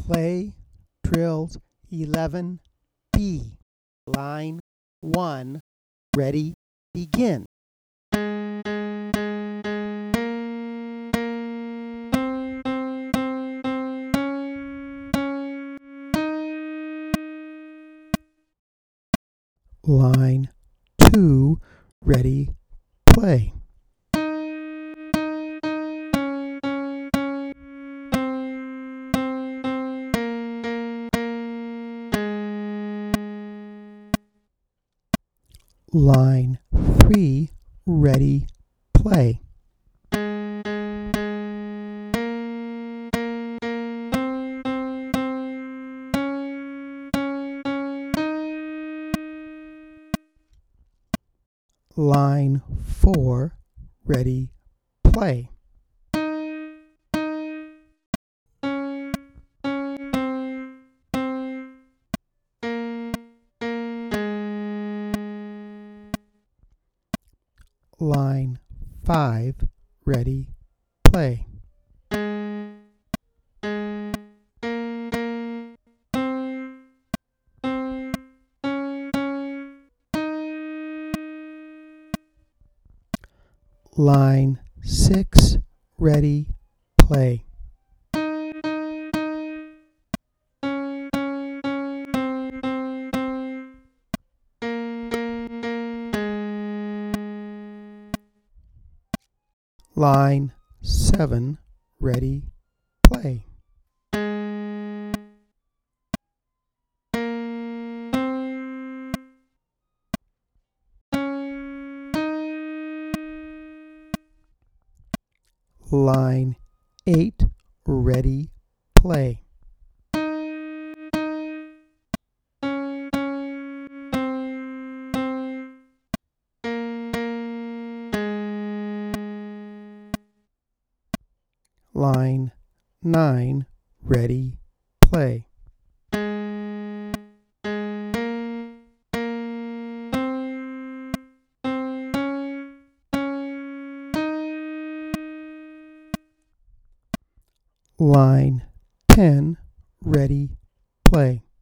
Play drills 11B. Line 1. Ready, begin. Line 2. Ready, play. Line 3, ready, play. Line 4, ready, play. Line 5, ready, play. Line 6, ready, play. Line 7, ready, play. Line 8, ready, play. Line 9, ready, play. Line 10, ready, play.